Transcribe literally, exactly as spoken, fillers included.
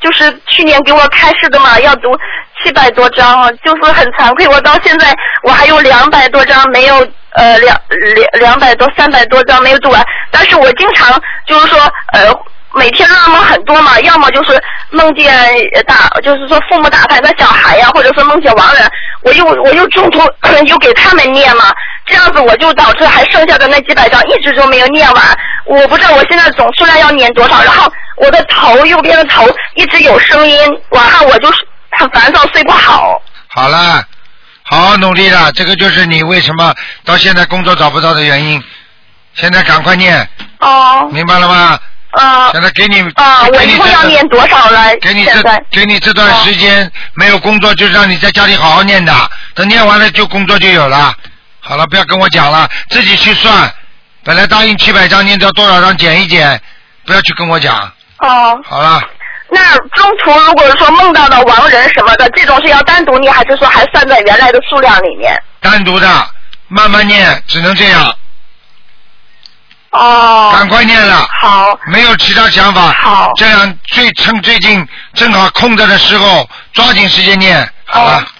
就是去年给我开示的嘛，要读七百多章，就是很惭愧，我到现在我还有两百多章没有，呃，两两两百多三百多章没有读完，但是我经常就是说，呃。每天噩梦很多嘛，要么就是梦见打，就是说父母打胎的小孩呀，或者说梦见亡人，我又我又中途又给他们念嘛，这样子我就导致还剩下的那几百张一直都没有念完。我不知道我现在总数量要念多少，然后我的头右边的头一直有声音，晚上我就很烦躁，睡不好。 好了，好好努力了，这个就是你为什么到现在工作找不到的原因。现在赶快念。 哦。 明白了吗？ 啊、呃， 现在给你啊、呃，我一共要念多少来？ 给你这给你这段时间、哦、没有工作，就让你在家里好好念的，等念完了就工作就有了。好了，不要跟我讲了，自己去算。本来答应七百张，念到多少张减一减，不要去跟我讲。 哦。 好了。 那中途如果说梦到的亡人什么的，这种是要单独念，还是说还算在原来的数量里面？ 单独的，慢慢念，只能这样。 哦， 赶快念了， 好， 没有其他想法， 好， 这样最趁最近正好空着的时候，抓紧时间念，好了。